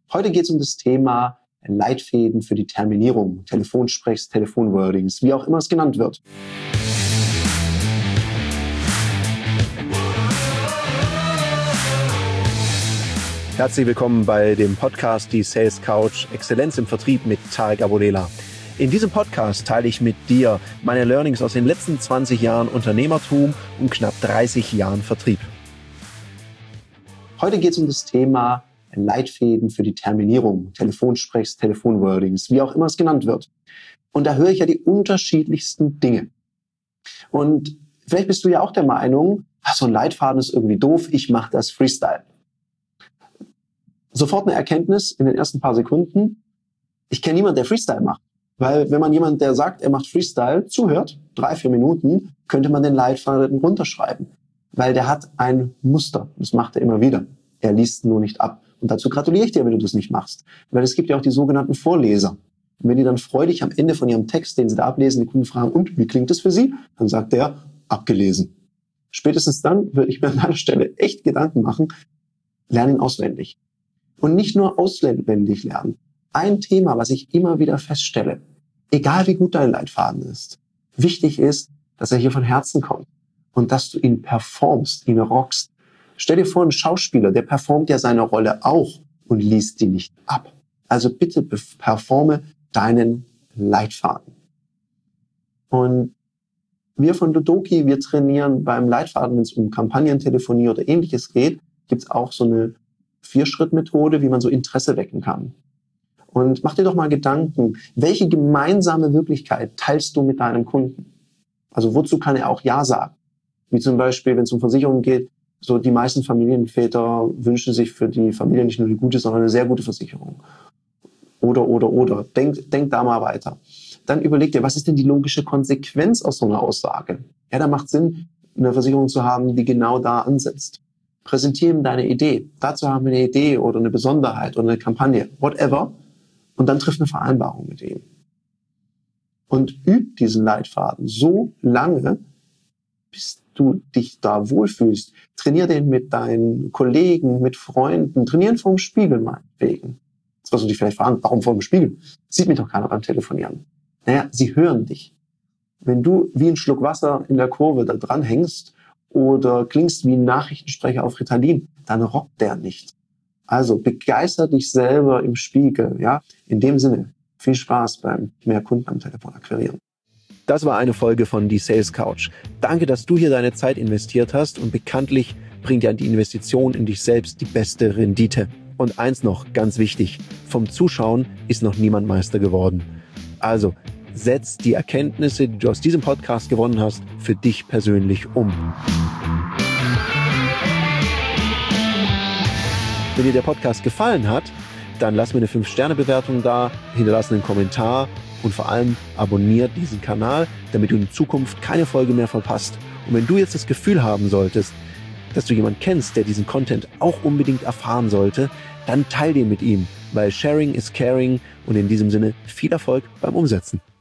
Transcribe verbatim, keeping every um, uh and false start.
Heute geht es um das Thema Leitfäden für die Terminierung, Telefonsprechs, Telefonwordings, wie auch immer es genannt wird. Herzlich willkommen bei dem Podcast Die Sales Couch Exzellenz im Vertrieb mit Tarek Abodela. In diesem Podcast teile ich mit dir meine Learnings aus den letzten zwanzig Jahren Unternehmertum und knapp dreißig Jahren Vertrieb. Heute geht es um das Thema Leitfäden für die Terminierung, Telefonsprechs, Telefonwordings, wie auch immer es genannt wird. Und da höre ich ja die unterschiedlichsten Dinge. Und vielleicht bist du ja auch der Meinung, ach, so ein Leitfaden ist irgendwie doof, ich mache das Freestyle. Sofort eine Erkenntnis in den ersten paar Sekunden. Ich kenne niemanden, der Freestyle macht. Weil wenn man jemanden, der sagt, er macht Freestyle, zuhört, drei, vier Minuten, könnte man den Leitfaden runterschreiben. Weil der hat ein Muster. Das macht er immer wieder. Er liest nur nicht ab. Und dazu gratuliere ich dir, wenn du das nicht machst. Weil es gibt ja auch die sogenannten Vorleser. Und wenn die dann freudig am Ende von ihrem Text, den sie da ablesen, die Kunden fragen, und wie klingt das für Sie? Dann sagt er, abgelesen. Spätestens dann würde ich mir an deiner Stelle echt Gedanken machen, lerne ihn auswendig. Und nicht nur auswendig lernen. Ein Thema, was ich immer wieder feststelle, egal wie gut dein Leitfaden ist, wichtig ist, dass er hier von Herzen kommt und dass du ihn performst, ihn rockst. Stell dir vor, ein Schauspieler, der performt ja seine Rolle auch und liest die nicht ab. Also bitte performe deinen Leitfaden. Und wir von Dodoki, wir trainieren beim Leitfaden, wenn es um Kampagnentelefonie oder Ähnliches geht, gibt es auch so eine Vier-Schritt-Methode, wie man so Interesse wecken kann. Und mach dir doch mal Gedanken, welche gemeinsame Wirklichkeit teilst du mit deinem Kunden? Also wozu kann er auch Ja sagen? Wie zum Beispiel, wenn es um Versicherungen geht, so die meisten Familienväter wünschen sich für die Familie nicht nur eine gute, sondern eine sehr gute Versicherung. Oder, oder, oder. Denk, denk da mal weiter. Dann überleg dir, was ist denn die logische Konsequenz aus so einer Aussage? Ja, da macht Sinn, eine Versicherung zu haben, die genau da ansetzt. Präsentiere ihm deine Idee. Dazu haben wir eine Idee oder eine Besonderheit oder eine Kampagne, whatever. Und dann triff eine Vereinbarung mit ihm. Und üb diesen Leitfaden so lange, bis du dich da wohlfühlst. Trainier den mit deinen Kollegen, mit Freunden. Trainieren vor dem Spiegel meinetwegen. Jetzt wirst du dich vielleicht fragen, warum vor dem Spiegel? Sieht mich doch keiner beim Telefonieren. Naja, sie hören dich. Wenn du wie ein Schluck Wasser in der Kurve da dran hängst oder klingst wie ein Nachrichtensprecher auf Ritalin, dann rockt der nicht. Also begeister dich selber im Spiegel. Ja, in dem Sinne, viel Spaß beim mehr Kunden am Telefon akquirieren. Das war eine Folge von Die Sales Couch. Danke, dass du hier deine Zeit investiert hast und bekanntlich bringt ja die Investition in dich selbst die beste Rendite. Und eins noch, ganz wichtig, vom Zuschauen ist noch niemand Meister geworden. Also setz die Erkenntnisse, die du aus diesem Podcast gewonnen hast, für dich persönlich um. Wenn dir der Podcast gefallen hat, dann lass mir eine fünf Sterne Bewertung da, hinterlass einen Kommentar und vor allem abonniert diesen Kanal, damit du in Zukunft keine Folge mehr verpasst. Und wenn du jetzt das Gefühl haben solltest, dass du jemanden kennst, der diesen Content auch unbedingt erfahren sollte, dann teil den mit ihm, weil Sharing is Caring und in diesem Sinne viel Erfolg beim Umsetzen.